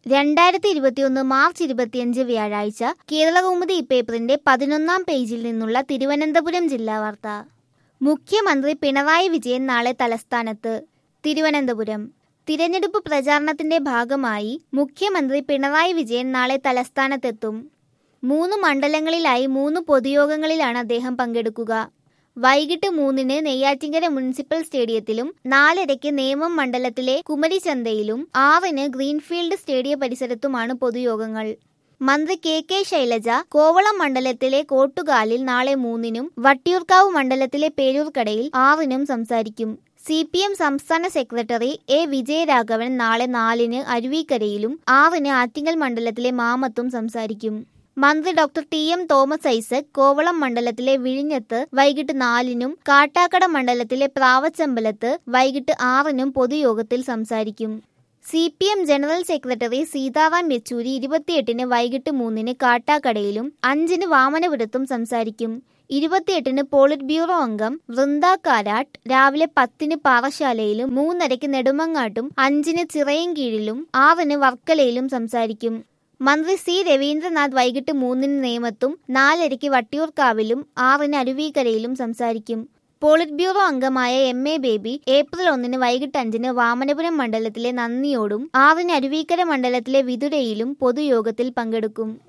2021 March 25 വ്യാഴാഴ്ച കേരളകൗമുദി പേപ്പറിന്റെ 11-ാം പേജിൽ നിന്നുള്ള തിരുവനന്തപുരം ജില്ലാ വാർത്ത. മുഖ്യമന്ത്രി പിണറായി വിജയൻ നാളെ തലസ്ഥാനത്ത്. തിരുവനന്തപുരം. തിരഞ്ഞെടുപ്പ് പ്രചാരണത്തിന്റെ ഭാഗമായി മുഖ്യമന്ത്രി പിണറായി വിജയൻ നാളെ തലസ്ഥാനത്തെത്തും. 3 മണ്ഡലങ്ങളിലായി 3 പൊതുയോഗങ്ങളിലാണ് അദ്ദേഹം പങ്കെടുക്കുക. വൈകിട്ട് 3-ന് നെയ്യാറ്റിൻകര മുനിസിപ്പൽ സ്റ്റേഡിയത്തിലും 4:30-ക്ക് നേമം മണ്ഡലത്തിലെ കുമരിച്ചന്തയിലും 6-ന് ഗ്രീൻഫീൽഡ് സ്റ്റേഡിയം പരിസരത്തുമാണ് പൊതുയോഗങ്ങൾ. മന്ത്രി കെ ശൈലജ കോവളം മണ്ഡലത്തിലെ കോട്ടുകാലിൽ നാളെ 3-നും വട്ടിയൂർക്കാവ് മണ്ഡലത്തിലെ പേരൂർക്കടയിൽ 6-നും സംസാരിക്കും. CPM സംസ്ഥാന സെക്രട്ടറി എ വിജയരാഘവൻ നാളെ 4-ന് അരുവിക്കരയിലും 6-ന് ആറ്റിങ്ങൽ മണ്ഡലത്തിലെ മാമത്തും സംസാരിക്കും. മന്ത്രി ഡോക്ടർ TM തോമസ് ഐസക് കോവളം മണ്ഡലത്തിലെ വിഴിഞ്ഞത്ത് വൈകിട്ട് 4-നും കാട്ടാക്കട മണ്ഡലത്തിലെ പ്രാവച്ചമ്പലത്ത് വൈകിട്ട് 6-നും പൊതുയോഗത്തിൽ സംസാരിക്കും. CPM general secretary Sitaram Yechury 28-ന് വൈകിട്ട് 3-ന് കാട്ടാക്കടയിലും 5-ന് വാമനപുരത്തും സംസാരിക്കും. 28-ന് പോളിറ്റ് ബ്യൂറോ അംഗം വൃന്ദ കാരാട്ട് രാവിലെ 10-ന് പാറശാലയിലും 3:30-ക്ക് നെടുമങ്ങാട്ടും 5-ന് ചിറയൻകീഴിലും 6-ന് വർക്കലയിലും സംസാരിക്കും. മന്ത്രി C രവീന്ദ്രനാഥ് വൈകിട്ട് 3-ന് നേമത്തും 4:30-ക്ക് വട്ടിയൂർക്കാവിലും 6-ന് അരുവിക്കരയിലും സംസാരിക്കും. പോളിറ്റ് ബ്യൂറോ അംഗമായ MA ബേബി ഏപ്രിൽ 1-ന് വൈകിട്ട് 5-ന് വാമനപുരം മണ്ഡലത്തിലെ നന്ദിയോടും 6-ന് അരുവിക്കര മണ്ഡലത്തിലെ വിതുരയിലും പൊതുയോഗത്തിൽ പങ്കെടുക്കും.